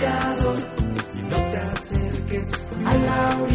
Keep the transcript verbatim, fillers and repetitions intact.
demasiado y no te acerques a la orilla.